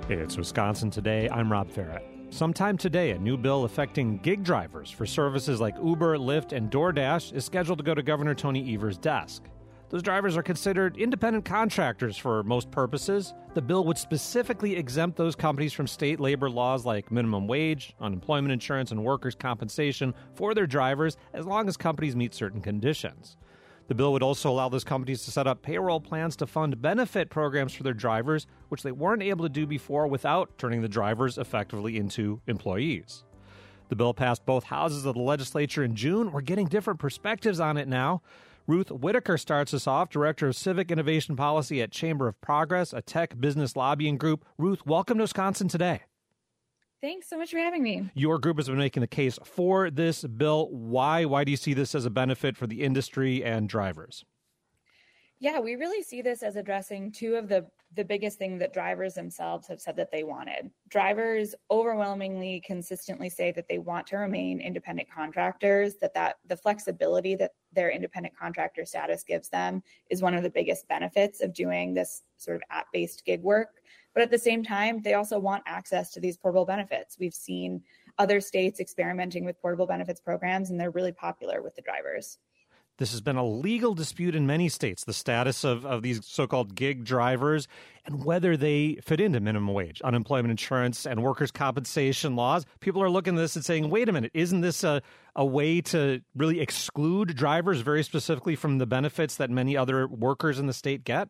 It's Wisconsin Today. I'm Rob Farrett. Sometime today, a new bill affecting gig drivers for services like Uber, Lyft, and DoorDash is scheduled to go to Governor Tony Evers' desk. Those drivers are considered independent contractors for most purposes. The bill would specifically exempt those companies from state labor laws like minimum wage, unemployment insurance, and workers' compensation for their drivers as long as companies meet certain conditions. The bill would also allow those companies to set up payroll plans to fund benefit programs for their drivers, which they weren't able to do before without turning the drivers effectively into employees. The bill passed both houses of the legislature in June. We're getting different perspectives on it now. Ruth Whitaker starts us off, Director of Civic Innovation Policy at Chamber of Progress, a tech business lobbying group. Ruth, welcome to Wisconsin Today. Thanks so much for having me. Your group has been making the case for this bill. Why? Why do you see this as a benefit for the industry and drivers? Yeah, we really see this as addressing two of the biggest things that drivers themselves have said that they wanted. Drivers overwhelmingly consistently say that they want to remain independent contractors, that the flexibility that their independent contractor status gives them is one of the biggest benefits of doing this sort of app-based gig work. But at the same time, they also want access to these portable benefits. We've seen other states experimenting with portable benefits programs, and they're really popular with the drivers. This has been a legal dispute in many states, the status of these so-called gig drivers and whether they fit into minimum wage, unemployment insurance, and workers' compensation laws. People are looking at this and saying, wait a minute, isn't this a way to really exclude drivers very specifically from the benefits that many other workers in the state get?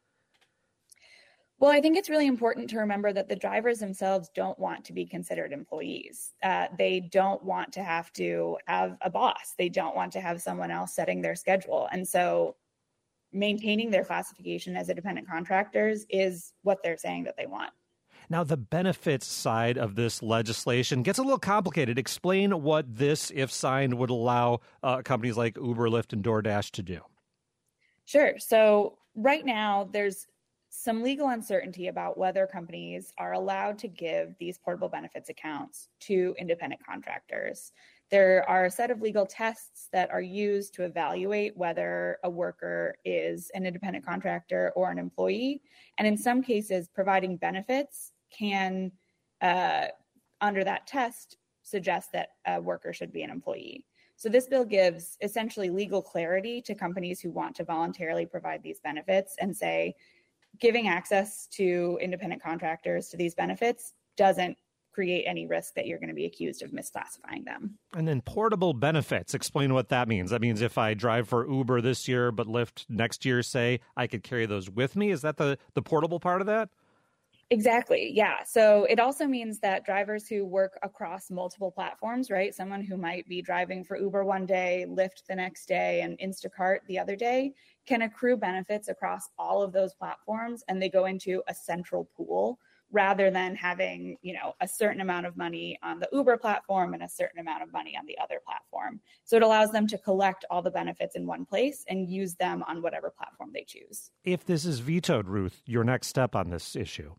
Well, I think it's really important to remember that the drivers themselves don't want to be considered employees. They don't want to have a boss. They don't want to have someone else setting their schedule. And so maintaining their classification as independent contractors is what they're saying that they want. Now, the benefits side of this legislation gets a little complicated. Explain what this, if signed, would allow companies like Uber, Lyft, and DoorDash to do. Sure. So right now, there's some legal uncertainty about whether companies are allowed to give these portable benefits accounts to independent contractors. There are a set of legal tests that are used to evaluate whether a worker is an independent contractor or an employee. And in some cases, providing benefits can, under that test, suggest that a worker should be an employee. So this bill gives essentially legal clarity to companies who want to voluntarily provide these benefits and say, giving access to independent contractors to these benefits doesn't create any risk that you're going to be accused of misclassifying them. And then portable benefits, explain what that means. That means if I drive for Uber this year, but Lyft next year, say, I could carry those with me. Is that the portable part of that? Exactly. Yeah. So it also means that drivers who work across multiple platforms, right? Someone who might be driving for Uber one day, Lyft the next day, and Instacart the other day can accrue benefits across all of those platforms, and they go into a central pool rather than having, a certain amount of money on the Uber platform and a certain amount of money on the other platform. So it allows them to collect all the benefits in one place and use them on whatever platform they choose. If this is vetoed, Ruth, your next step on this issue?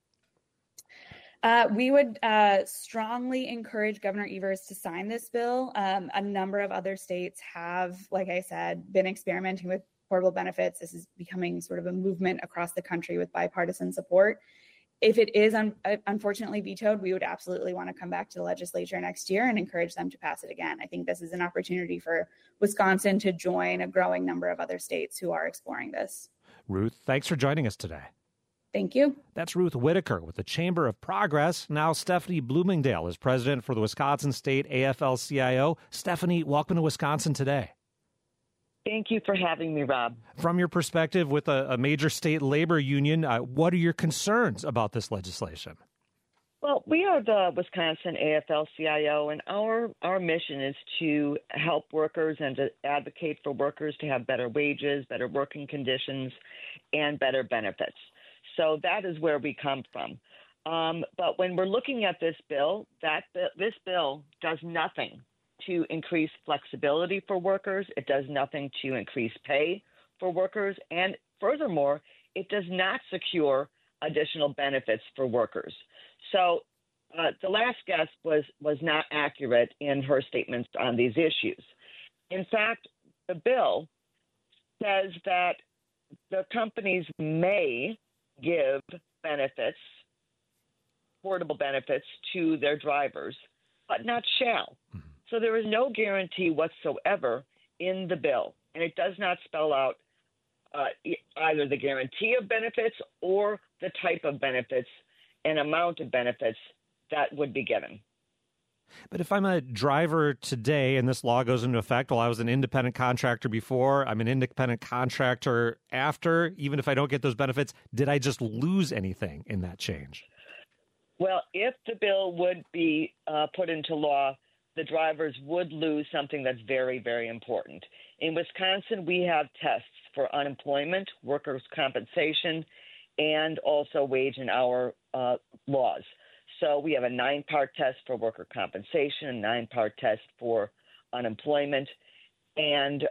We would strongly encourage Governor Evers to sign this bill. A number of other states have, like I said, been experimenting with portable benefits. This is becoming sort of a movement across the country with bipartisan support. If it is unfortunately vetoed, we would absolutely want to come back to the legislature next year and encourage them to pass it again. I think this is an opportunity for Wisconsin to join a growing number of other states who are exploring this. Ruth, thanks for joining us today. Thank you. That's Ruth Whitaker with the Chamber of Progress. Now Stephanie Bloomingdale is president for the Wisconsin State AFL-CIO. Stephanie, welcome to Wisconsin Today. Thank you for having me, Rob. From your perspective with a major state labor union, what are your concerns about this legislation? Well, we are the Wisconsin AFL-CIO, and our mission is to help workers and to advocate for workers to have better wages, better working conditions, and better benefits. So that is where we come from. But when we're looking at this bill, this bill does nothing to increase flexibility for workers. It does nothing to increase pay for workers. And furthermore, it does not secure additional benefits for workers. So the last guest was not accurate in her statements on these issues. In fact, the bill says that the companies may give benefits portable benefits to their drivers, but not shall. So there is no guarantee whatsoever in the bill, and it does not spell out either the guarantee of benefits or the type of benefits and amount of benefits that would be given. But if I'm a driver today and this law goes into effect, well, I was an independent contractor before, I'm an independent contractor after, even if I don't get those benefits, did I just lose anything in that change? Well, if the bill would be put into law, the drivers would lose something that's very, very important. In Wisconsin, we have tests for unemployment, workers' compensation, and also wage and hour laws. So we have a 9-part test for worker compensation, a 9-part test for unemployment, and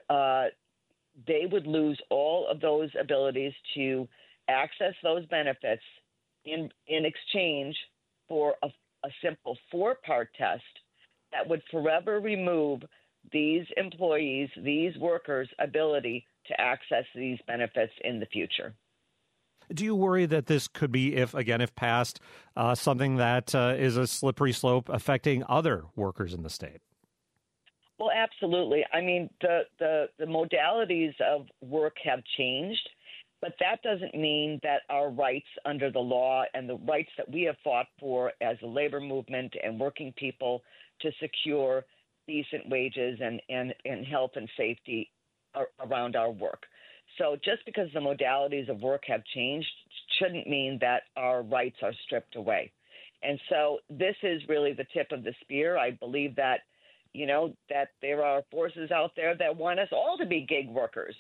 they would lose all of those abilities to access those benefits in exchange for a simple 4-part test that would forever remove these employees, these workers' ability to access these benefits in the future. Do you worry that this could be, if passed, something that is a slippery slope affecting other workers in the state? Well, absolutely. I mean, the modalities of work have changed, but that doesn't mean that our rights under the law and the rights that we have fought for as a labor movement and working people to secure decent wages and health and safety around our work. So just because the modalities of work have changed shouldn't mean that our rights are stripped away. And so this is really the tip of the spear. I believe that, that there are forces out there that want us all to be gig workers.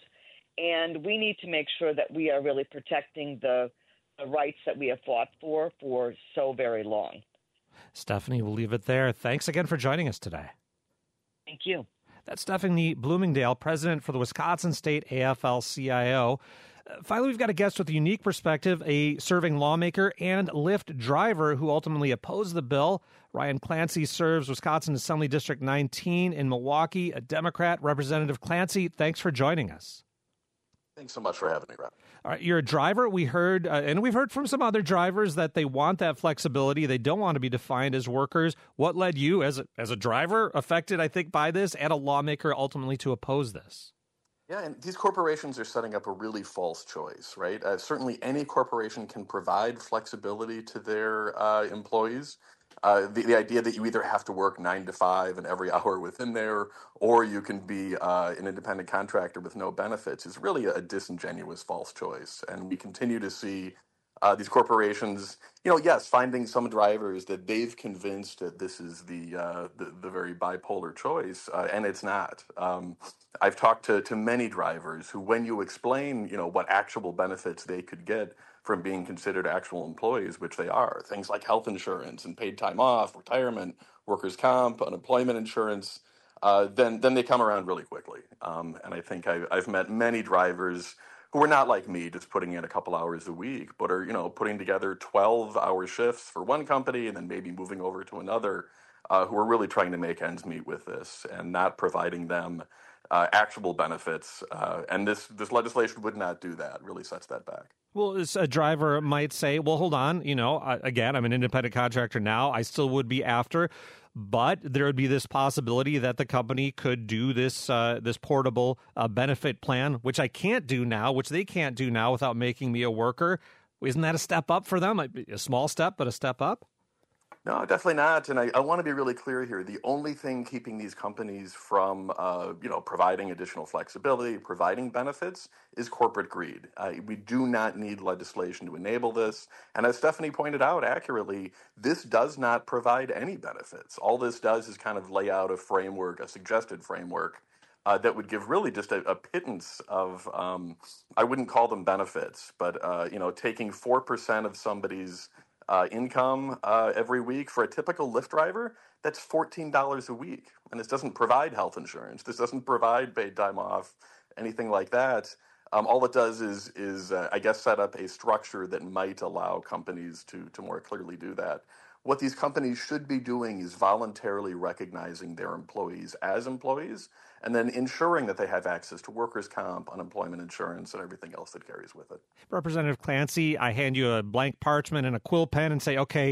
And we need to make sure that we are really protecting the rights that we have fought for so very long. Stephanie, we'll leave it there. Thanks again for joining us today. Thank you. That's Stephanie Bloomingdale, president for the Wisconsin State AFL-CIO. Finally, we've got a guest with a unique perspective, a serving lawmaker and Lyft driver who ultimately opposed the bill. Ryan Clancy serves Wisconsin Assembly District 19 in Milwaukee, a Democrat. Representative Clancy, thanks for joining us. Thanks so much for having me, Rob. All right, you're a driver. We heard, and we've heard from some other drivers that they want that flexibility. They don't want to be defined as workers. What led you, as a driver, affected, I think, by this, and a lawmaker ultimately to oppose this? Yeah, and these corporations are setting up a really false choice, right? Certainly, any corporation can provide flexibility to their employees. The idea that you either have to work 9 to 5 and every hour within there, or you can be an independent contractor with no benefits is really a disingenuous false choice. And we continue to see these corporations, yes, finding some drivers that they've convinced that this is the very bipolar choice, and it's not. I've talked to many drivers who, when you explain, what actual benefits they could get from being considered actual employees, which they are, things like health insurance and paid time off, retirement, workers' comp, unemployment insurance, then they come around really quickly. And I think I've met many drivers who are not like me, just putting in a couple hours a week, but are, putting together 12-hour shifts for one company and then maybe moving over to another, who are really trying to make ends meet with this and not providing them actual benefits. And this legislation would not do that, really sets that back. Well, a driver might say, well, hold on, again, I'm an independent contractor now. I still would be after. But there would be this possibility that the company could do this portable benefit plan, which I can't do now, which they can't do now without making me a worker. Isn't that a step up for them? A small step, but a step up? No, definitely not. And I want to be really clear here. The only thing keeping these companies from, providing additional flexibility, providing benefits, is corporate greed. We do not need legislation to enable this. And as Stephanie pointed out accurately, this does not provide any benefits. All this does is kind of lay out a framework, a suggested framework, that would give really just a pittance of, I wouldn't call them benefits, but, taking 4% of somebody's income every week for a typical Lyft driver, that's $14 a week. And this doesn't provide health insurance. This doesn't provide paid time off, anything like that. All it does is set up a structure that might allow companies to more clearly do that. What these companies should be doing is voluntarily recognizing their employees as employees and then ensuring that they have access to workers' comp, unemployment insurance, and everything else that carries with it. Representative Clancy, I hand you a blank parchment and a quill pen and say, okay,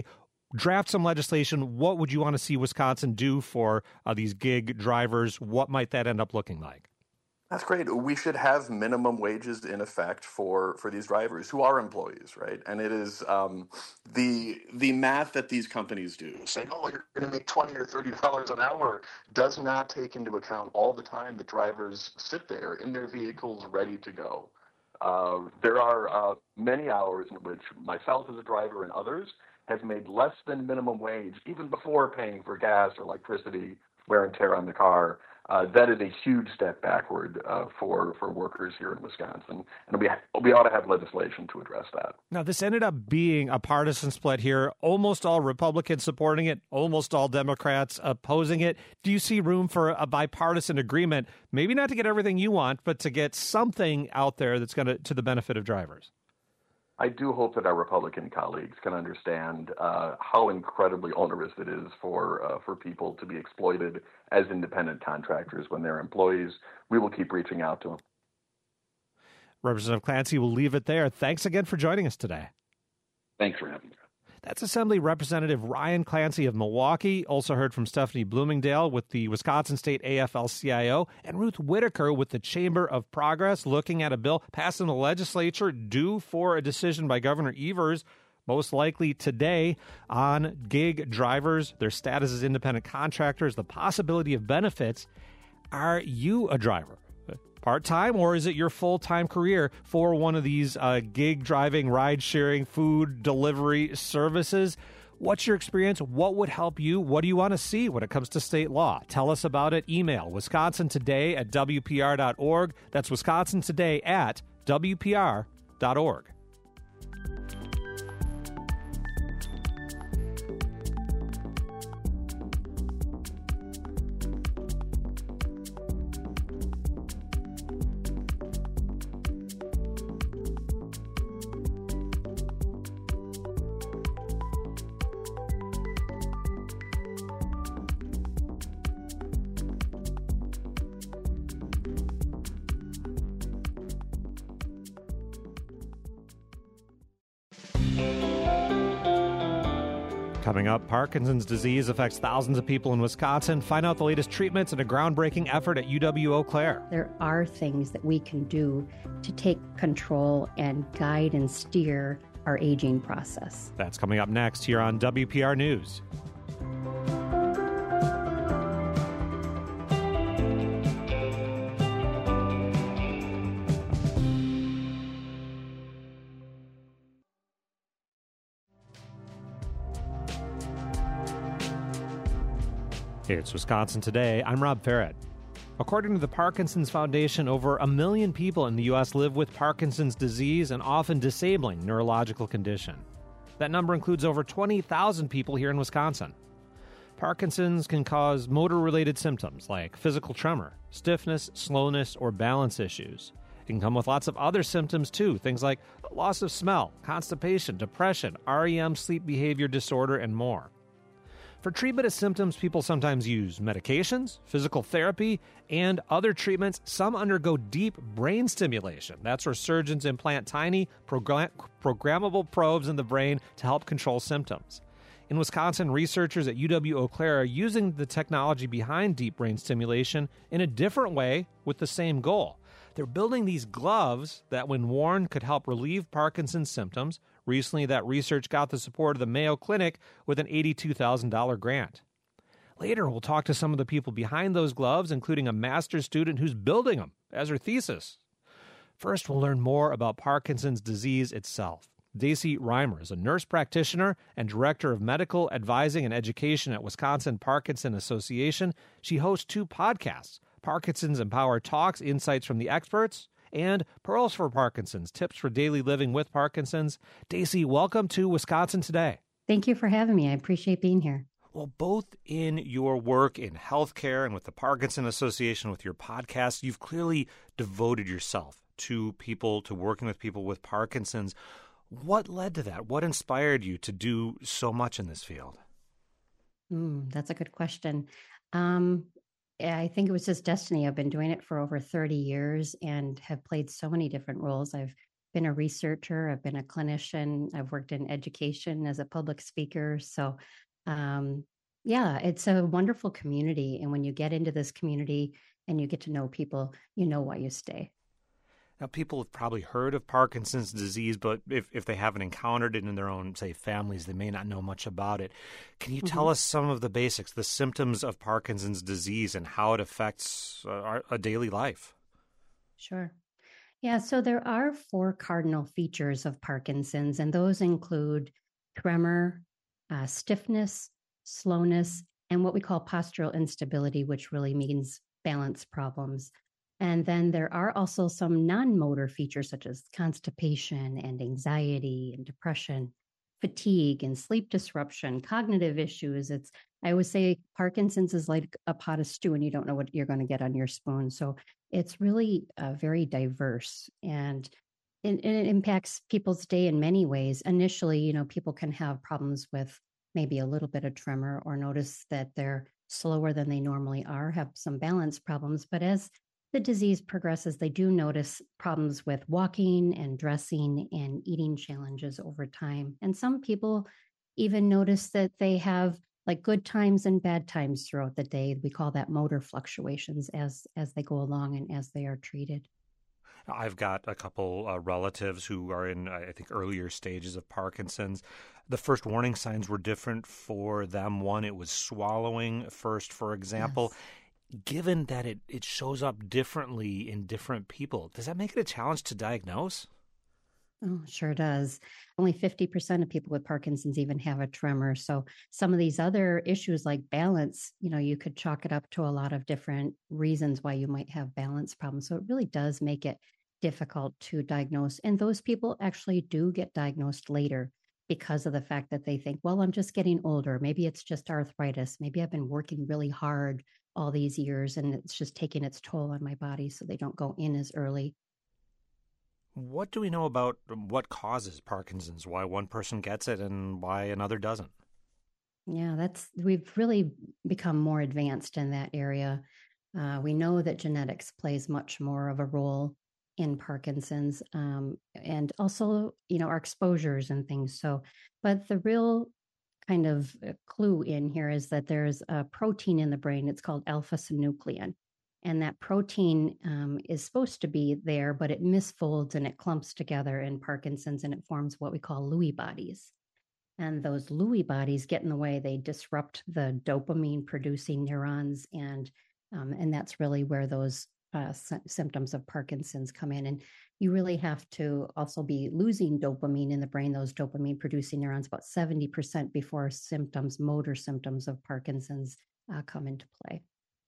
draft some legislation, what would you want to see Wisconsin do for these gig drivers? What might that end up looking like? That's great. We should have minimum wages in effect for these drivers who are employees, right? And it is the math that these companies do, saying, "Oh, you're going to make $20 or $30 an hour," does not take into account all the time that drivers sit there in their vehicles ready to go. There are many hours in which myself as a driver and others have made less than minimum wage, even before paying for gas or electricity, wear and tear on the car. That is a huge step backward for workers here in Wisconsin, and we ought to have legislation to address that. Now, this ended up being a partisan split here. Almost all Republicans supporting it, almost all Democrats opposing it. Do you see room for a bipartisan agreement, maybe not to get everything you want, but to get something out there that's going to the benefit of drivers? I do hope that our Republican colleagues can understand how incredibly onerous it is for people to be exploited as independent contractors when they're employees. We will keep reaching out to them. Representative Clancy, we'll leave it there. Thanks again for joining us today. Thanks for having me. That's Assembly Representative Ryan Clancy of Milwaukee. Also heard from Stephanie Bloomingdale with the Wisconsin State AFL-CIO and Ruth Whitaker with the Chamber of Progress, looking at a bill passed in the legislature due for a decision by Governor Evers, most likely today, on gig drivers, their status as independent contractors, the possibility of benefits. Are you a driver? Part-time, or is it your full-time career for one of these gig driving, ride-sharing, food delivery services? What's your experience? What would help you? What do you want to see when it comes to state law? Tell us about it. Email wisconsintoday@wpr.org. That's wisconsintoday@wpr.org. Coming up, Parkinson's disease affects thousands of people in Wisconsin. Find out the latest treatments and a groundbreaking effort at UW Eau Claire. There are things that we can do to take control and guide and steer our aging process. That's coming up next here on WPR News. It's Wisconsin Today. I'm Rob Ferret. According to the Parkinson's Foundation, over 1 million people in the U.S. live with Parkinson's disease, an often disabling neurological condition. That number includes over 20,000 people here in Wisconsin. Parkinson's can cause motor-related symptoms like physical tremor, stiffness, slowness, or balance issues. It can come with lots of other symptoms too, things like loss of smell, constipation, depression, REM sleep behavior disorder, and more. For treatment of symptoms, people sometimes use medications, physical therapy, and other treatments. Some undergo deep brain stimulation. That's where surgeons implant tiny, programmable probes in the brain to help control symptoms. In Wisconsin, researchers at UW Eau Claire are using the technology behind deep brain stimulation in a different way with the same goal. They're building these gloves that, when worn, could help relieve Parkinson's symptoms. Recently, that research got the support of the Mayo Clinic with an $82,000 grant. Later, we'll talk to some of the people behind those gloves, including a master's student who's building them as her thesis. First, we'll learn more about Parkinson's disease itself. Daisy Reimer is a nurse practitioner and director of medical advising and education at Wisconsin Parkinson Association. She hosts 2 podcasts, Parkinson's Empower Talks, Insights from the Experts, and Pearls for Parkinson's, Tips for Daily Living with Parkinson's. Daisy, welcome to Wisconsin Today. Thank you for having me. I appreciate being here. Well, both in your work in healthcare and with the Parkinson Association, with your podcast, you've clearly devoted yourself to people, to working with people with Parkinson's. What led to that? What inspired you to do so much in this field? That's a good question. I think it was just destiny. I've been doing it for over 30 years and have played so many different roles. I've been a researcher, I've been a clinician, I've worked in education as a public speaker. So, yeah, it's a wonderful community. And when you get into this community and you get to know people, you know why you stay. Now, people have probably heard of Parkinson's disease, but if they haven't encountered it in their own, say, families, they may not know much about it. Can you tell us some of the basics, the symptoms of Parkinson's disease and how it affects a daily life? Sure. Yeah, so there are 4 cardinal features of Parkinson's, and those include tremor, stiffness, slowness, and what we call postural instability, which really means balance problems. And then there are also some non motor features such as constipation and anxiety and depression, fatigue and sleep disruption, cognitive issues. I always say Parkinson's is like a pot of stew and you don't know what you're going to get on your spoon. So it's really very diverse and it impacts people's day in many ways. Initially, people can have problems with maybe a little bit of tremor or notice that they're slower than they normally are, have some balance problems. But as the disease progresses, they do notice problems with walking and dressing and eating challenges over time. And some people even notice that they have like good times and bad times throughout the day. We call that motor fluctuations as they go along and as they are treated. I've got a couple relatives who are in, I think, earlier stages of Parkinson's. The first warning signs were different for them. One, it was swallowing first, for example. Yes. Given that it shows up differently in different people, does that make it a challenge to diagnose? Oh, sure does. Only 50% of people with Parkinson's even have a tremor. So some of these other issues like balance, you could chalk it up to a lot of different reasons why you might have balance problems. So it really does make it difficult to diagnose. And those people actually do get diagnosed later because of the fact that they think, well, I'm just getting older. Maybe it's just arthritis. Maybe I've been working really hard all these years and it's just taking its toll on my body. So they don't go in as early. What do we know about what causes Parkinson's, why one person gets it and why another doesn't? Yeah, we've really become more advanced in that area. We know that genetics plays much more of a role in Parkinson's, and also, our exposures and things. So, but the real kind of clue in here is that there's a protein in the brain. It's called alpha-synuclein. And that protein is supposed to be there, but it misfolds and it clumps together in Parkinson's and it forms what we call Lewy bodies. And those Lewy bodies get in the way. They disrupt the dopamine producing neurons. And that's really where those symptoms of Parkinson's come in. And you really have to also be losing dopamine in the brain, those dopamine producing neurons, about 70% before motor symptoms of Parkinson's come into play.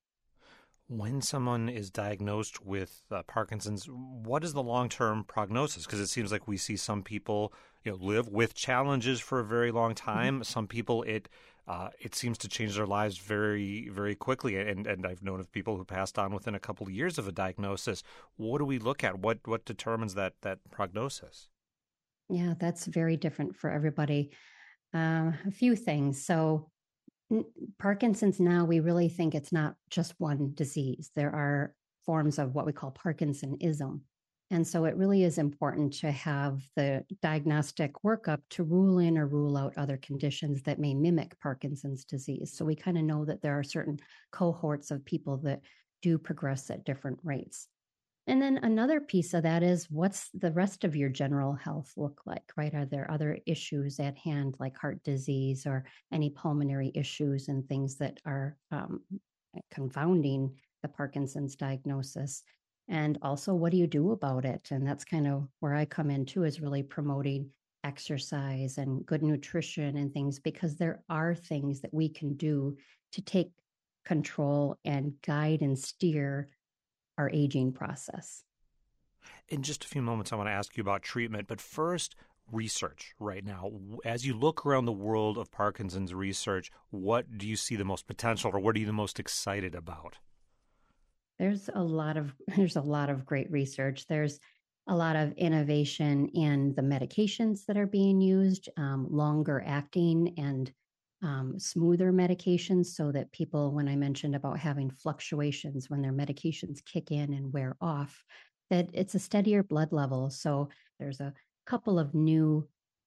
When someone is diagnosed with Parkinson's, what is the long-term prognosis? Because it seems like we see some people, live with challenges for a very long time. Mm-hmm. Some people, it seems to change their lives very, very quickly. And I've known of people who passed on within a couple of years of a diagnosis. What do we look at? What determines that prognosis? Yeah, that's very different for everybody. A few things. So Parkinson's now, we really think it's not just one disease. There are forms of what we call Parkinsonism. And so it really is important to have the diagnostic workup to rule in or rule out other conditions that may mimic Parkinson's disease. So we kind of know that there are certain cohorts of people that do progress at different rates. And then another piece of that is what's the rest of your general health look like, right? Are there other issues at hand like heart disease or any pulmonary issues and things that are confounding the Parkinson's diagnosis? And also, what do you do about it? And that's kind of where I come in too, is really promoting exercise and good nutrition and things, because there are things that we can do to take control and guide and steer our aging process. In just a few moments, I want to ask you about treatment, but first, research right now. As you look around the world of Parkinson's research, what do you see the most potential, or what are you the most excited about? There's a lot of great research. There's a lot of innovation in the medications that are being used, longer acting and smoother medications, so that people, when I mentioned about having fluctuations when their medications kick in and wear off, that it's a steadier blood level. So There's a couple of new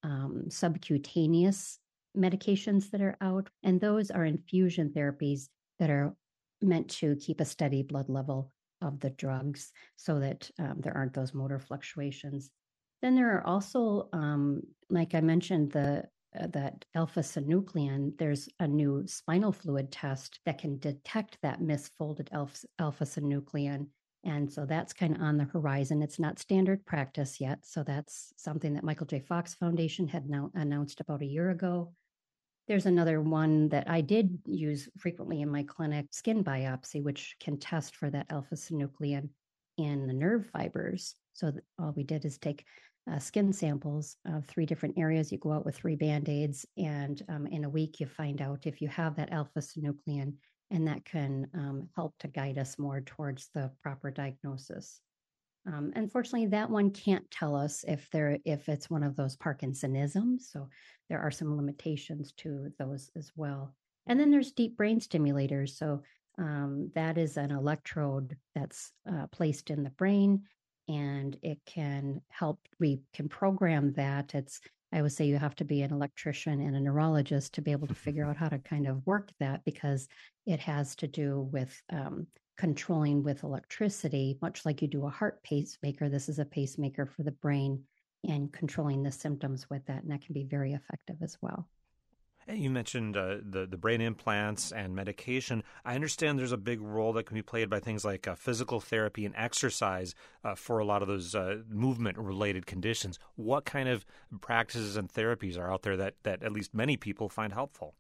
subcutaneous medications that are out, and those are infusion therapies that are meant to keep a steady blood level of the drugs so that there aren't those motor fluctuations. Then there are also, like I mentioned, that alpha-synuclein. There's a new spinal fluid test that can detect that misfolded alpha-synuclein. And so that's kind of on the horizon. It's not standard practice yet. So that's something that Michael J. Fox Foundation had now announced about a year ago. There's another one that I did use frequently in my clinic, skin biopsy, which can test for that alpha-synuclein in the nerve fibers. So all we did is take skin samples of 3 different areas. You go out with 3 Band-Aids, and in a week, you find out if you have that alpha-synuclein, and that can help to guide us more towards the proper diagnosis. Unfortunately, that one can't tell us if it's one of those Parkinsonisms. So there are some limitations to those as well. And then there's deep brain stimulators. So that is an electrode that's placed in the brain, and it can help. We can program that. I would say you have to be an electrician and a neurologist to be able to figure out how to kind of work that, because it has to do with controlling with electricity, much like you do a heart pacemaker. This is a pacemaker for the brain, and controlling the symptoms with that. And that can be very effective as well. You mentioned the brain implants and medication. I understand there's a big role that can be played by things like physical therapy and exercise for a lot of those movement-related conditions. What kind of practices and therapies are out there that at least many people find helpful?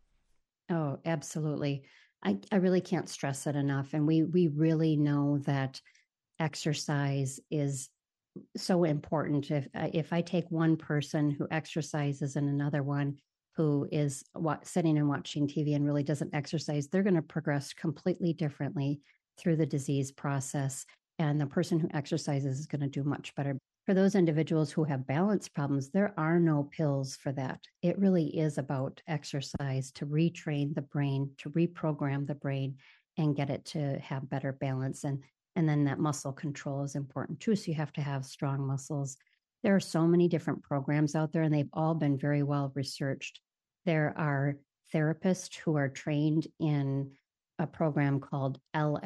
Oh, absolutely. I really can't stress it enough. And we really know that exercise is so important. If I take one person who exercises and another one who is sitting and watching TV and really doesn't exercise, they're going to progress completely differently through the disease process. And the person who exercises is going to do much better. For those individuals who have balance problems, there are no pills for that. It really is about exercise to retrain the brain, to reprogram the brain, and get it to have better balance. And then that muscle control is important too. So you have to have strong muscles. There are so many different programs out there, and they've all been very well researched. There are therapists who are trained in a program called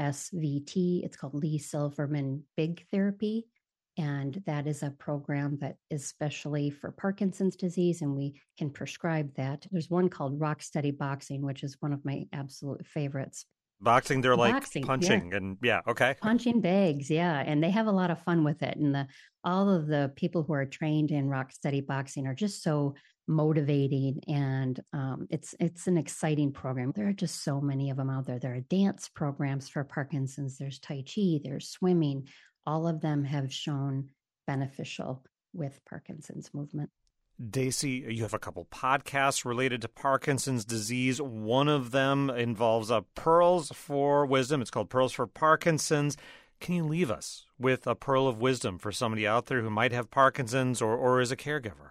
LSVT. It's called Lee Silverman Big Therapy. And that is a program that is specially for Parkinson's disease, and we can prescribe that. There's one called Rock Steady Boxing, which is one of my absolute favorites. Boxing, they're like punching, yeah. And yeah, okay. Punching bags, yeah. And they have a lot of fun with it. And all of the people who are trained in Rock Steady Boxing are just so motivating, and it's an exciting program. There are just so many of them out there. There are dance programs for Parkinson's. There's Tai Chi, there's swimming. All of them have shown beneficial with Parkinson's movement. Daisy, you have a couple podcasts related to Parkinson's disease. One of them involves Pearls for Wisdom. It's called Pearls for Parkinson's. Can you leave us with a pearl of wisdom for somebody out there who might have Parkinson's or is a caregiver?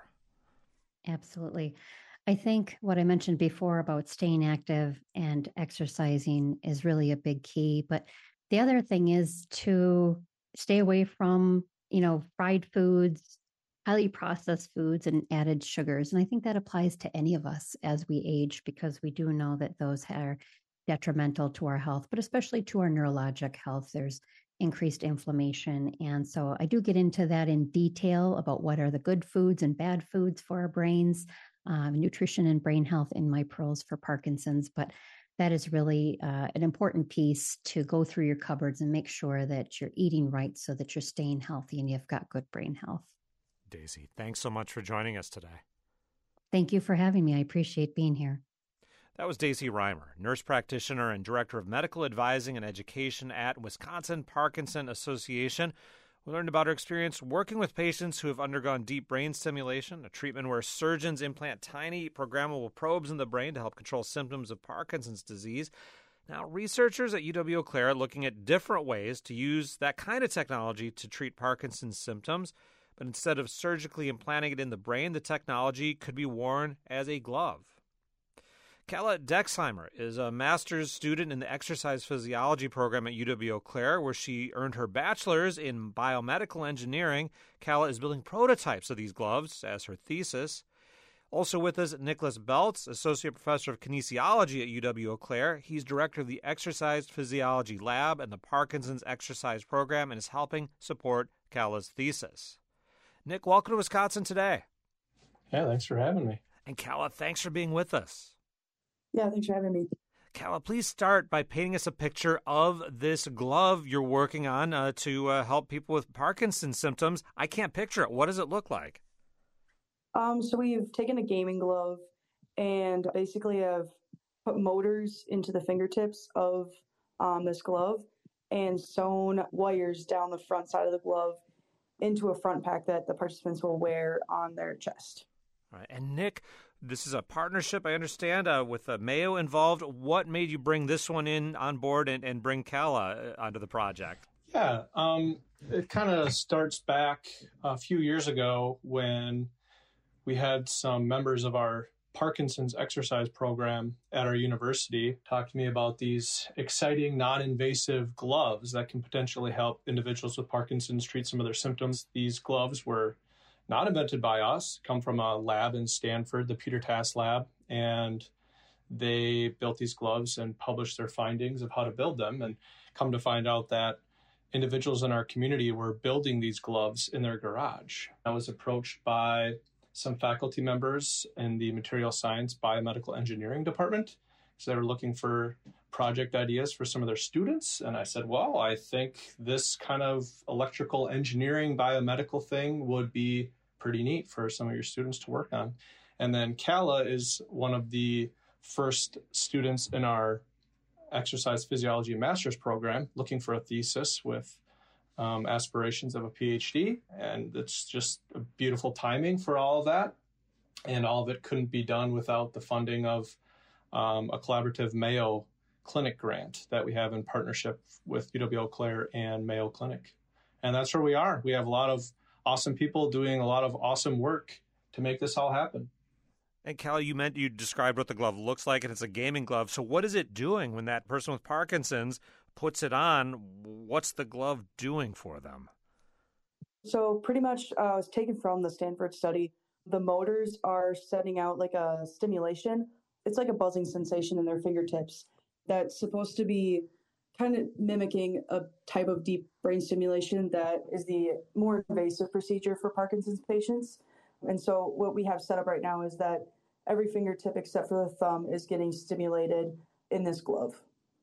Absolutely. I think what I mentioned before about staying active and exercising is really a big key. But the other thing is to stay away from, fried foods, highly processed foods, and added sugars. And I think that applies to any of us as we age, because we do know that those are detrimental to our health, but especially to our neurologic health. There's increased inflammation. And so I do get into that in detail about what are the good foods and bad foods for our brains, nutrition and brain health in my Pearls for Parkinson's. But that is really an important piece to go through your cupboards and make sure that you're eating right so that you're staying healthy and you've got good brain health. Daisy, thanks so much for joining us today. Thank you for having me. I appreciate being here. That was Daisy Reimer, nurse practitioner and director of medical advising and education at Wisconsin Parkinson Association. We learned about her experience working with patients who have undergone deep brain stimulation, a treatment where surgeons implant tiny programmable probes in the brain to help control symptoms of Parkinson's disease. Now, researchers at UW-Eau Claire are looking at different ways to use that kind of technology to treat Parkinson's symptoms. But instead of surgically implanting it in the brain, the technology could be worn as a glove. Kala Dexheimer is a master's student in the exercise physiology program at UW-Eau Claire, where she earned her bachelor's in biomedical engineering. Kala is building prototypes of these gloves as her thesis. Also with us, Nicholas Beltz, associate professor of kinesiology at UW-Eau Claire. He's director of the Exercise Physiology Lab and the Parkinson's Exercise Program and is helping support Kala's thesis. Nick, welcome to Wisconsin Today. Yeah, thanks for having me. And Kala, thanks for being with us. Yeah, thanks for having me. Kala, please start by painting us a picture of this glove you're working on to help people with Parkinson's symptoms. I can't picture it. What does it look like? So we've taken a gaming glove and basically have put motors into the fingertips of this glove and sewn wires down the front side of the glove into a front pack that the participants will wear on their chest. All right. And Nick, this is a partnership, I understand, with Mayo involved. What made you bring this one in on board and bring Kala onto the project? Yeah, it kind of starts back a few years ago when we had some members of our Parkinson's exercise program at our university talk to me about these exciting, non-invasive gloves that can potentially help individuals with Parkinson's treat some of their symptoms. These gloves were not invented by us, come from a lab in Stanford, the Peter Tass lab, and they built these gloves and published their findings of how to build them, and come to find out that individuals in our community were building these gloves in their garage. I was approached by some faculty members in the material science biomedical engineering department. So they were looking for project ideas for some of their students. And I said, well, I think this kind of electrical engineering biomedical thing would be pretty neat for some of your students to work on. And then Kala is one of the first students in our exercise physiology master's program looking for a thesis with aspirations of a PhD, and it's just a beautiful timing for all of that. And all of it couldn't be done without the funding of a collaborative Mayo Clinic grant that we have in partnership with UW-Eau Claire and Mayo Clinic. And that's where we are. We have a lot of awesome people doing a lot of awesome work to make this all happen. And Kala, you described what the glove looks like, and it's a gaming glove. So what is it doing when that person with Parkinson's puts it on? What's the glove doing for them? So pretty much it's taken from the Stanford study. The motors are setting out like a stimulation. It's like a buzzing sensation in their fingertips that's supposed to be kind of mimicking a type of deep brain stimulation that is the more invasive procedure for Parkinson's patients. And so what we have set up right now is that every fingertip except for the thumb is getting stimulated in this glove.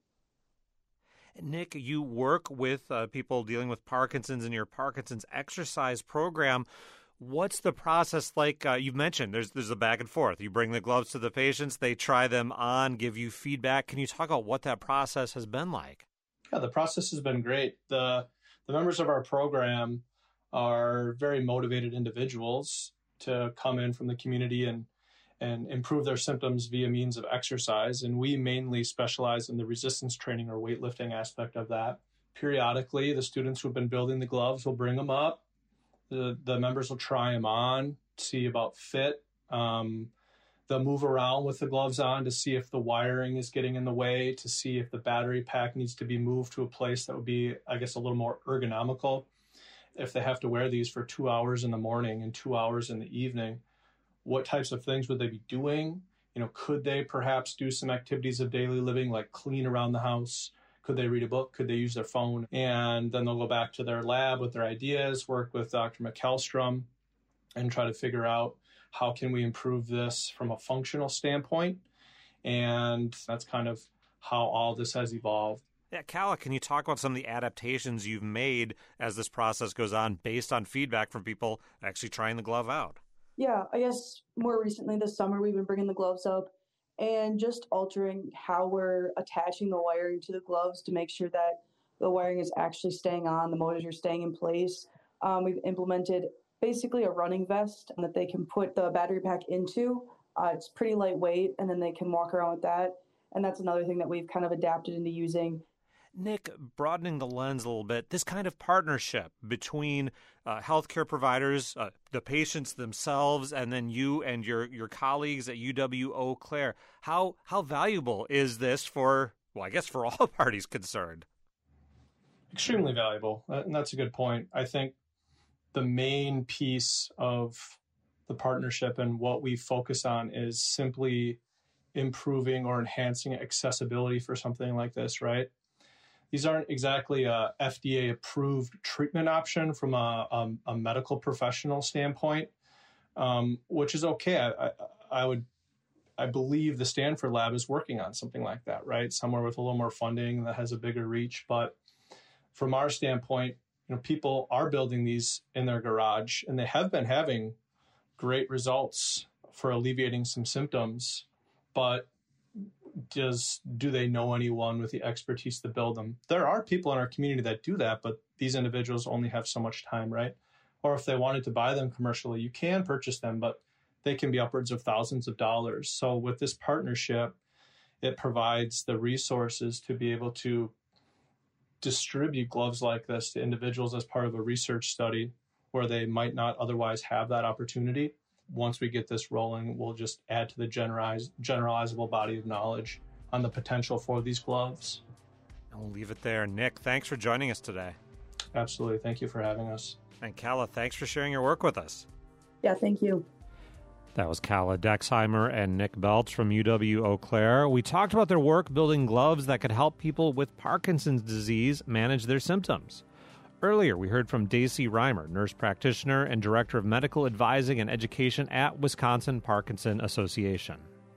Nick, you work with people dealing with Parkinson's in your Parkinson's exercise program. What's the process like? You've mentioned there's a back and forth. You bring the gloves to the patients, they try them on, give you feedback. Can you talk about what that process has been like? Yeah, the process has been great. The members of our program are very motivated individuals to come in from the community and improve their symptoms via means of exercise. And we mainly specialize in the resistance training or weightlifting aspect of that. Periodically, the students who've been building the gloves will bring them up. The members will try them on, see about fit. They'll move around with the gloves on to see if the wiring is getting in the way, to see if the battery pack needs to be moved to a place that would be, I guess, a little more ergonomical. If they have to wear these for 2 hours in the morning and 2 hours in the evening, what types of things would they be doing? Could they perhaps do some activities of daily living like clean around the house? Could they read a book? Could they use their phone? And then they'll go back to their lab with their ideas, work with Dr. McElstrom, and try to figure out how can we improve this from a functional standpoint. And that's kind of how all this has evolved. Yeah, Kala, can you talk about some of the adaptations you've made as this process goes on based on feedback from people actually trying the glove out? Yeah, I guess more recently this summer, we've been bringing the gloves up and just altering how we're attaching the wiring to the gloves to make sure that the wiring is actually staying on, the motors are staying in place. We've implemented basically a running vest that they can put the battery pack into. It's pretty lightweight, and then they can walk around with that. And that's another thing that we've kind of adapted into using. Nick, broadening the lens a little bit, this kind of partnership between healthcare providers, the patients themselves, and then you and your colleagues at UW-Eau Claire, how valuable is this for, well, I guess for all parties concerned? Extremely valuable. And that's a good point. I think the main piece of the partnership and what we focus on is simply improving or enhancing accessibility for something like this, right? These aren't exactly a FDA-approved treatment option from a medical professional standpoint, which is okay. I believe the Stanford lab is working on something like that, right? Somewhere with a little more funding that has a bigger reach. But from our standpoint, people are building these in their garage, and they have been having great results for alleviating some symptoms. But do they know anyone with the expertise to build them? There are people in our community that do that, but these individuals only have so much time, right? Or if they wanted to buy them commercially, you can purchase them, but they can be upwards of thousands of dollars. So with this partnership, it provides the resources to be able to distribute gloves like this to individuals as part of a research study where they might not otherwise have that opportunity. Once we get this rolling, we'll just add to the generalizable body of knowledge on the potential for these gloves. And we'll leave it there. Nick, thanks for joining us today. Absolutely. Thank you for having us. And Kala, thanks for sharing your work with us. Yeah, thank you. That was Kala Dexheimer and Nick Belts from UW-Eau Claire. We talked about their work building gloves that could help people with Parkinson's disease manage their symptoms. Earlier, we heard from Daisy Reimer, nurse practitioner and director of medical advising and education at Wisconsin Parkinson Association.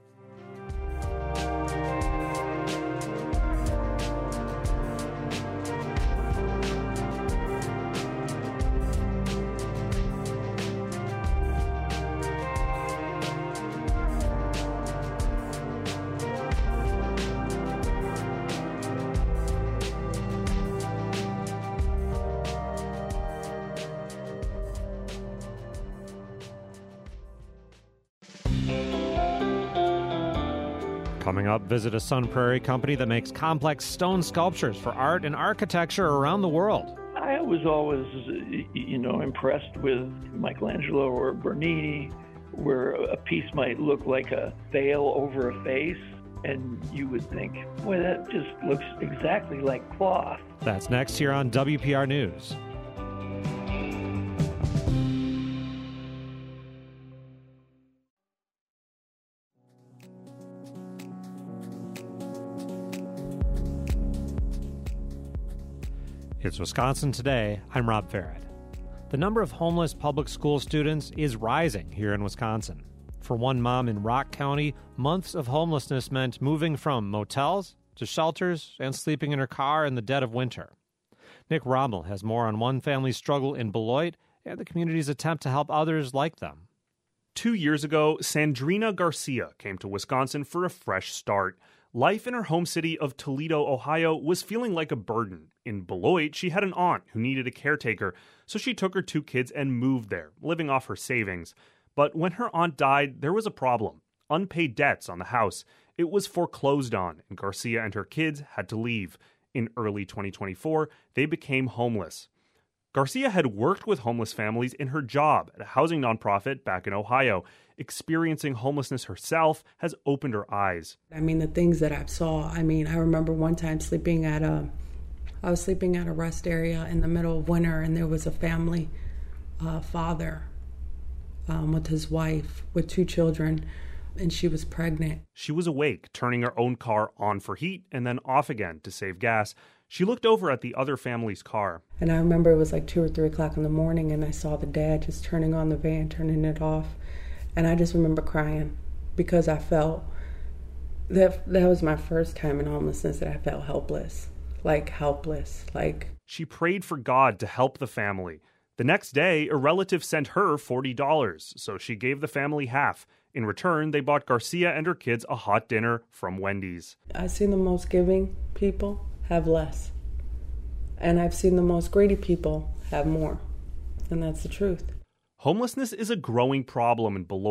Coming up, visit a Sun Prairie company that makes complex stone sculptures for art and architecture around the world. I was always, impressed with Michelangelo or Bernini, where a piece might look like a veil over a face, and you would think, boy, that just looks exactly like cloth. That's next here on WPR News. It's Wisconsin Today. I'm Rob Ferret. The number of homeless public school students is rising here in Wisconsin. For one mom in Rock County, months of homelessness meant moving from motels to shelters and sleeping in her car in the dead of winter. Nick Rommel has more on one family's struggle in Beloit and the community's attempt to help others like them. 2 years ago, Sandrina Garcia came to Wisconsin for a fresh start. Life in her home city of Toledo, Ohio, was feeling like a burden. In Beloit, she had an aunt who needed a caretaker, so she took her 2 kids and moved there, living off her savings. But when her aunt died, there was a problem. Unpaid debts on the house. It was foreclosed on, and Garcia and her kids had to leave. In early 2024, they became homeless. Garcia had worked with homeless families in her job at a housing nonprofit back in Ohio. Experiencing homelessness herself has opened her eyes. The things that I saw, I remember one time I was sleeping at a rest area in the middle of winter, and there was a family father with his wife with 2 children, and she was pregnant. She was awake, turning her own car on for heat and then off again to save gas. She looked over at the other family's car. And I remember it was like 2 or 3 o'clock in the morning, and I saw the dad just turning on the van, turning it off. And I just remember crying because I felt that was my first time in homelessness that I felt helpless. She prayed for God to help the family. The next day, a relative sent her $40, so she gave the family half. In return, they bought Garcia and her kids a hot dinner from Wendy's. I've seen the most giving people have less. And I've seen the most greedy people have more. And that's the truth. Homelessness is a growing problem in Beloit.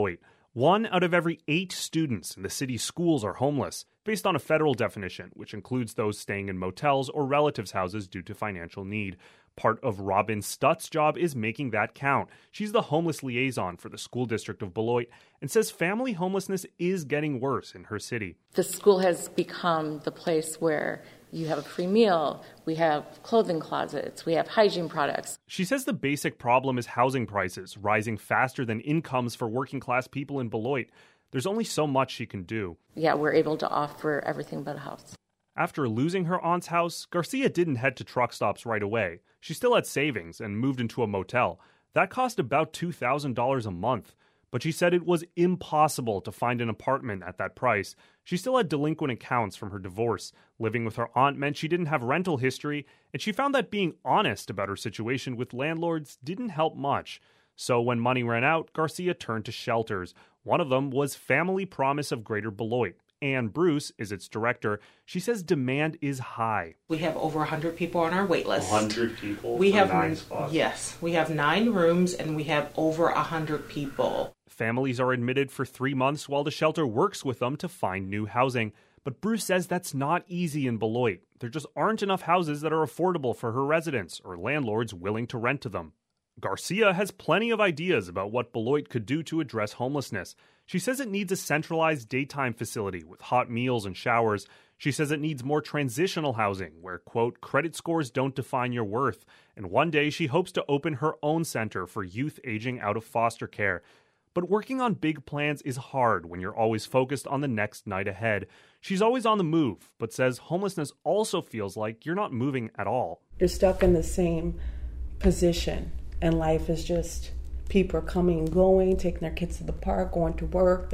1 out of every 8 students in the city's schools are homeless, based on a federal definition, which includes those staying in motels or relatives' houses due to financial need. Part of Robin Stutt's job is making that count. She's the homeless liaison for the school district of Beloit and says family homelessness is getting worse in her city. The school has become the place where you have a free meal, we have clothing closets, we have hygiene products. She says the basic problem is housing prices rising faster than incomes for working class people in Beloit. There's only so much she can do. Yeah, we're able to offer everything but a house. After losing her aunt's house, Garcia didn't head to truck stops right away. She still had savings and moved into a motel. That cost about $2,000 a month. But she said it was impossible to find an apartment at that price. She still had delinquent accounts from her divorce. Living with her aunt meant she didn't have rental history, and she found that being honest about her situation with landlords didn't help much. So when money ran out, Garcia turned to shelters. One of them was Family Promise of Greater Beloit. Anne Bruce is its director. She says demand is high. We have over 100 people on our wait list. 100 people we for have 9 spots? Yes. We have 9 rooms and we have over 100 people. Families are admitted for 3 months while the shelter works with them to find new housing. But Bruce says that's not easy in Beloit. There just aren't enough houses that are affordable for her residents or landlords willing to rent to them. Garcia has plenty of ideas about what Beloit could do to address homelessness. She says it needs a centralized daytime facility with hot meals and showers. She says it needs more transitional housing where, quote, credit scores don't define your worth. And one day she hopes to open her own center for youth aging out of foster care. But working on big plans is hard when you're always focused on the next night ahead. She's always on the move, but says homelessness also feels like you're not moving at all. You're stuck in the same position. And life is just, people are coming and going, taking their kids to the park, going to work,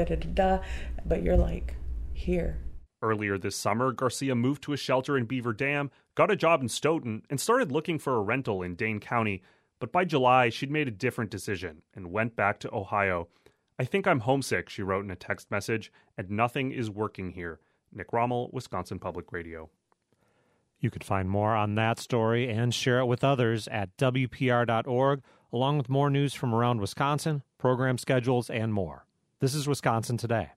but you're like, here. Earlier this summer, Garcia moved to a shelter in Beaver Dam, got a job in Stoughton, and started looking for a rental in Dane County. But by July, she'd made a different decision and went back to Ohio. I think I'm homesick, she wrote in a text message, and nothing is working here. Nick Rommel, Wisconsin Public Radio. You could find more on that story and share it with others at WPR.org, along with more news from around Wisconsin, program schedules, and more. This is Wisconsin Today.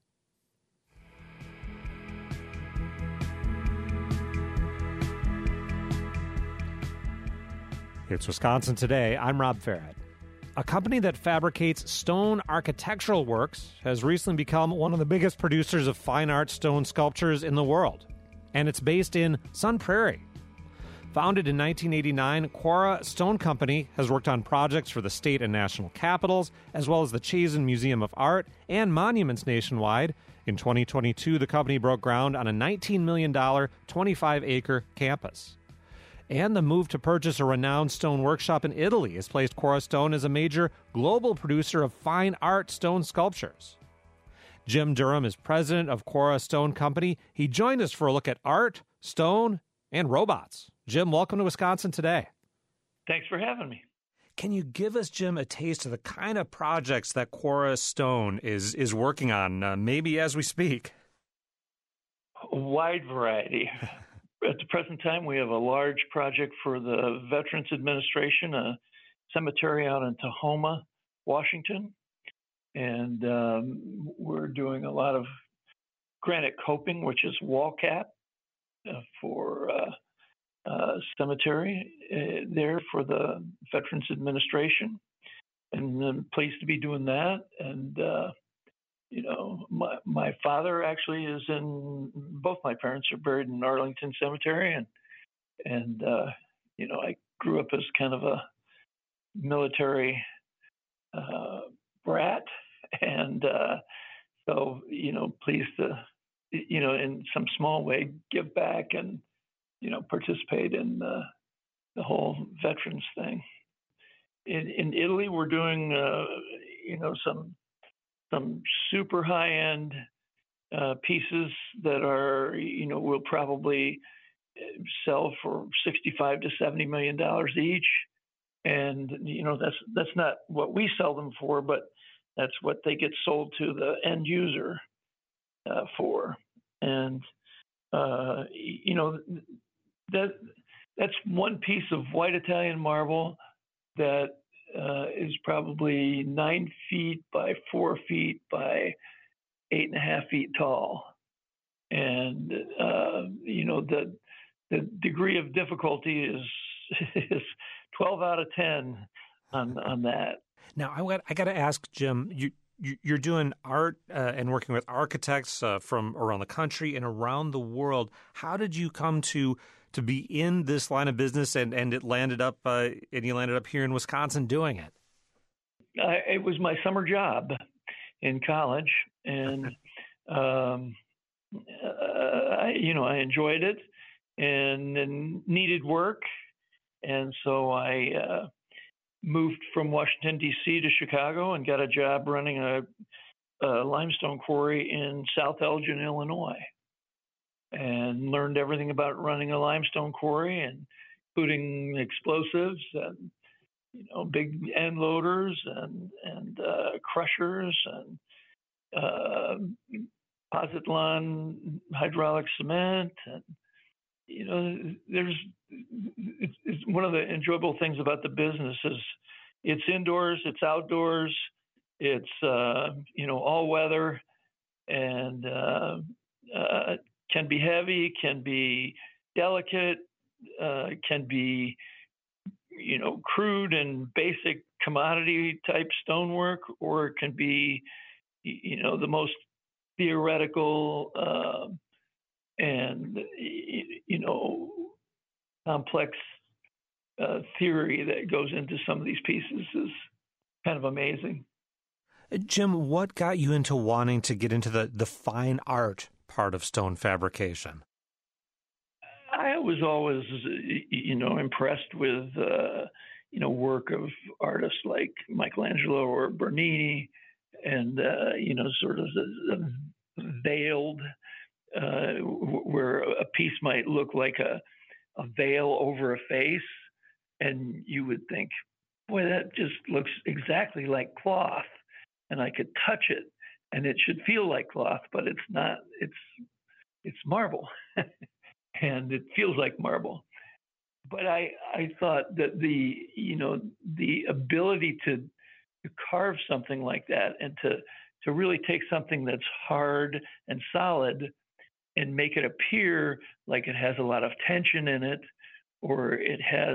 It's Wisconsin Today. I'm Rob Farrett. A company that fabricates stone architectural works has recently become one of the biggest producers of fine art stone sculptures in the world. And it's based in Sun Prairie. Founded in 1989, Quora Stone Company has worked on projects for the state and national capitals, as well as the Chazen Museum of Art and monuments nationwide. In 2022, the company broke ground on a $19 million, 25-acre campus. And the move to purchase a renowned stone workshop in Italy has placed Quora Stone as a major global producer of fine art stone sculptures. Jim Durham is president of Quora Stone Company. He joined us for a look at art, stone, and robots. Jim, welcome to Wisconsin Today. Thanks for having me. Can you give us, Jim, a taste of the kind of projects that Quora Stone is working on, maybe as we speak? A wide variety. At the present time, we have a large project for the Veterans Administration, a cemetery out in Tahoma, Washington. And we're doing a lot of granite coping, which is wall cap for cemetery there for the Veterans Administration. And I'm pleased to be doing that. And, my father actually is both my parents are buried in Arlington Cemetery. And I grew up as kind of a military brat. And so, pleased to, in some small way, give back and, participate in the whole veterans thing. In Italy, we're doing, some super high-end pieces that are, will probably sell for $65 to $70 million each. And, that's not what we sell them for, but that's what they get sold to the end user for. And, that's one piece of white Italian marble that is probably 9 feet by 4 feet by 8.5 feet tall. And, the degree of difficulty is 12 out of 10 on that. Now, I got to ask, Jim, you're doing art and working with architects from around the country and around the world. How did you come to be in this line of business and you landed up here in Wisconsin doing it? It was my summer job in college, and I enjoyed it and needed work, and so I moved from Washington, D.C. to Chicago and got a job running a limestone quarry in South Elgin, Illinois, and learned everything about running a limestone quarry, and including explosives and big end loaders and crushers and positron hydraulic cement, and it's one of the enjoyable things about the business is it's indoors, it's outdoors, it's all weather, and can be heavy, can be delicate, can be crude and basic commodity type stonework, or it can be the most theoretical and complex theory that goes into some of these pieces is kind of amazing. Jim, what got you into wanting to get into the fine art part of stone fabrication? I was always, impressed with, work of artists like Michelangelo or Bernini, and, sort of the veiled, where a piece might look like a veil over a face, and you would think, boy, that just looks exactly like cloth, and I could touch it, and it should feel like cloth, but it's not. It's marble, and it feels like marble. But I thought that the ability to carve something like that and to really take something that's hard and solid and make it appear like it has a lot of tension in it, or it has,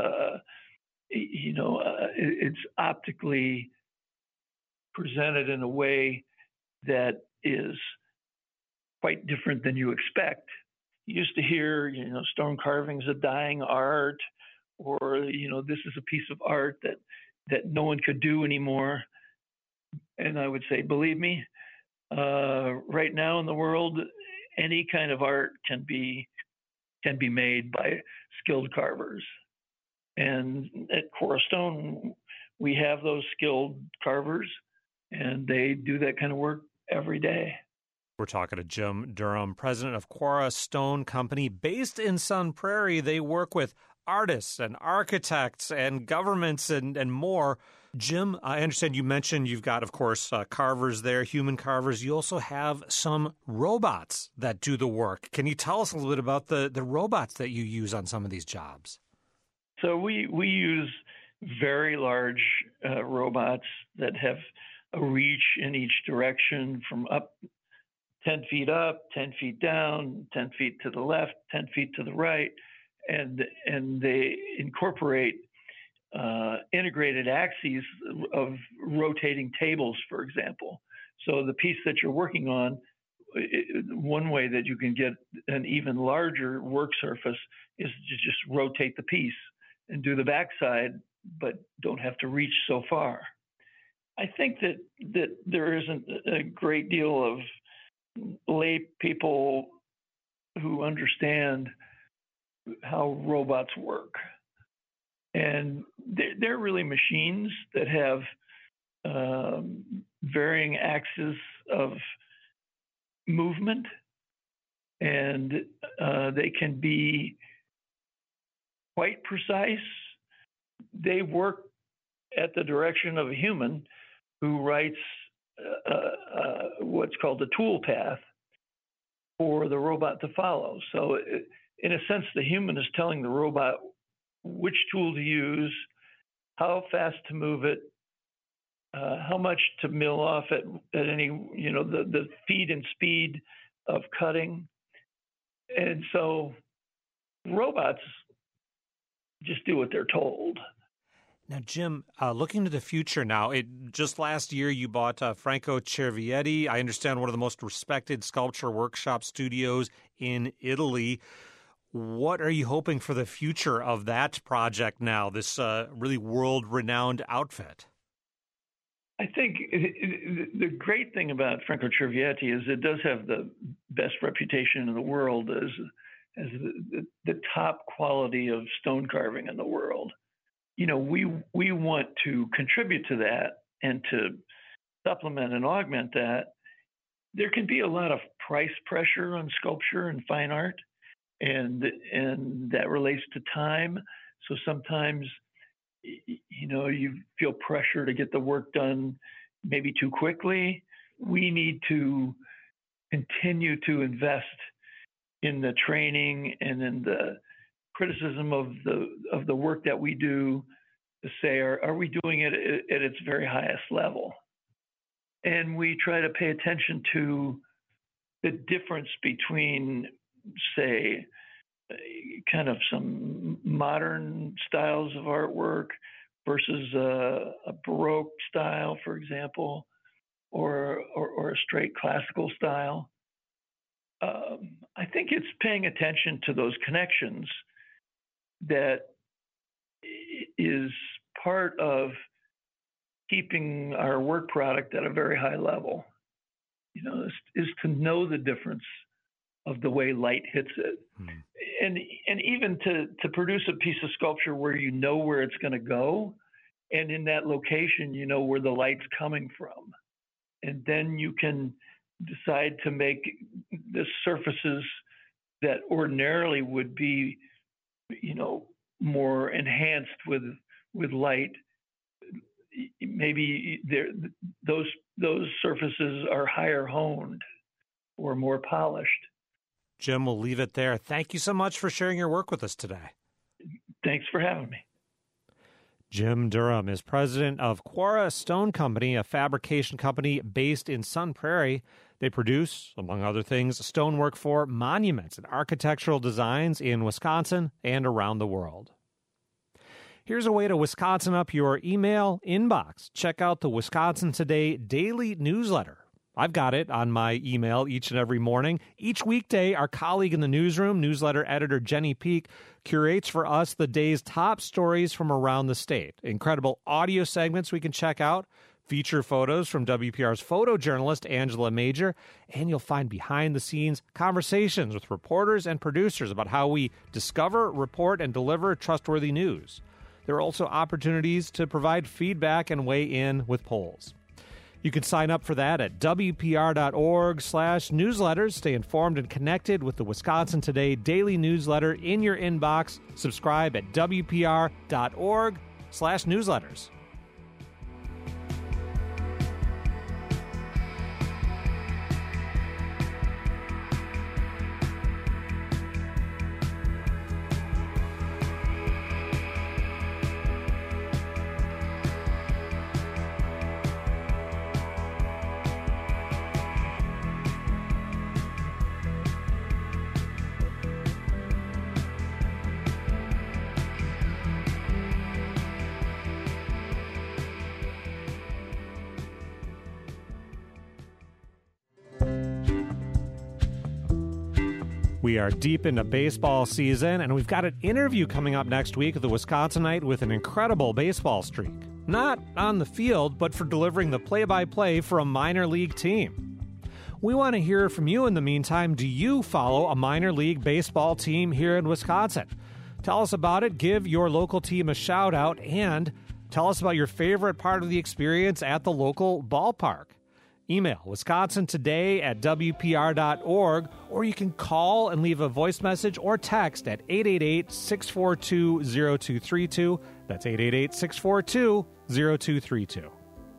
it's optically presented in a way that is quite different than you expect. You used to hear, stone carving's a dying art, or, this is a piece of art that no one could do anymore. And I would say, believe me, right now in the world, any kind of art can be made by skilled carvers. And at Cora Stone, we have those skilled carvers, and they do that kind of work every day. We're talking to Jim Durham, president of Cora Stone Company. Based in Sun Prairie, they work with artists and architects and governments and more. Jim, I understand you mentioned you've got, of course, carvers there, human carvers. You also have some robots that do the work. Can you tell us a little bit about the robots that you use on some of these jobs? So we use very large robots that have a reach in each direction, from up 10 feet up, 10 feet down, 10 feet to the left, 10 feet to the right, and they incorporate integrated axes of rotating tables, for example. So the piece that you're working on, one way that you can get an even larger work surface is to just rotate the piece and do the backside, but don't have to reach so far. I think that there isn't a great deal of lay people who understand how robots work. And they're really machines that have varying axes of movement, and they can be quite precise. They work at the direction of a human who writes what's called a tool path for the robot to follow. So in a sense, the human is telling the robot which tool to use, how fast to move it, how much to mill off at any, the feed and speed of cutting. And so robots just do what they're told. Now, Jim, looking to the future now, just last year you bought Franco Cervietti. I understand one of the most respected sculpture workshop studios in Italy. What are you hoping for the future of that project now, this really world-renowned outfit? I think the great thing about Franco Cervietti is it does have the best reputation in the world as the top quality of stone carving in the world. We want to contribute to that and to supplement and augment that. There can be a lot of price pressure on sculpture and fine art, and that relates to time. So sometimes, you feel pressure to get the work done maybe too quickly. We need to continue to invest in the training and in the criticism of the work that we do, to say, are we doing it at its very highest level? And we try to pay attention to the difference between, say, kind of some modern styles of artwork versus a Baroque style, for example, or a straight classical style. I think it's paying attention to those connections that is part of keeping our work product at a very high level. Is to know the difference of the way light hits it. And even to produce a piece of sculpture where you know where it's going to go, and in that location, you know where the light's coming from. And then you can decide to make the surfaces that ordinarily would be, more enhanced with light. Maybe those surfaces are higher honed or more polished. Jim, we'll leave it there. Thank you so much for sharing your work with us today. Thanks for having me. Jim Durham is president of Quora Stone Company, a fabrication company based in Sun Prairie. They produce, among other things, stonework for monuments and architectural designs in Wisconsin and around the world. Here's a way to Wisconsin up your email inbox. Check out the Wisconsin Today daily newsletter. I've got it on my email each and every morning. Each weekday, our colleague in the newsroom, newsletter editor Jenny Peak, curates for us the day's top stories from around the state. Incredible audio segments we can check out, feature photos from WPR's photojournalist Angela Major, and you'll find behind-the-scenes conversations with reporters and producers about how we discover, report, and deliver trustworthy news. There are also opportunities to provide feedback and weigh in with polls. You can sign up for that at WPR.org/newsletters. Stay informed and connected with the Wisconsin Today daily newsletter in your inbox. Subscribe at WPR.org/newsletters. We are deep into baseball season, and we've got an interview coming up next week with the Wisconsinite with an incredible baseball streak. Not on the field, but for delivering the play-by-play for a minor league team. We want to hear from you in the meantime. Do you follow a minor league baseball team here in Wisconsin? Tell us about it, give your local team a shout-out, and tell us about your favorite part of the experience at the local ballpark. Email wisconsintoday@wpr.org, or you can call and leave a voice message or text at 888-642-0232. That's 888-642-0232.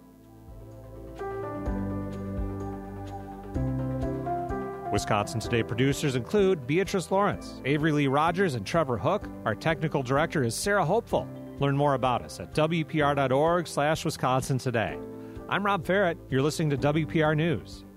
Wisconsin Today producers include Beatrice Lawrence, Avery Lee Rogers, and Trevor Hook. Our technical director is Sarah Hopeful. Learn more about us at WPR.org/Wisconsin Today. I'm Rob Ferret. You're listening to WPR News.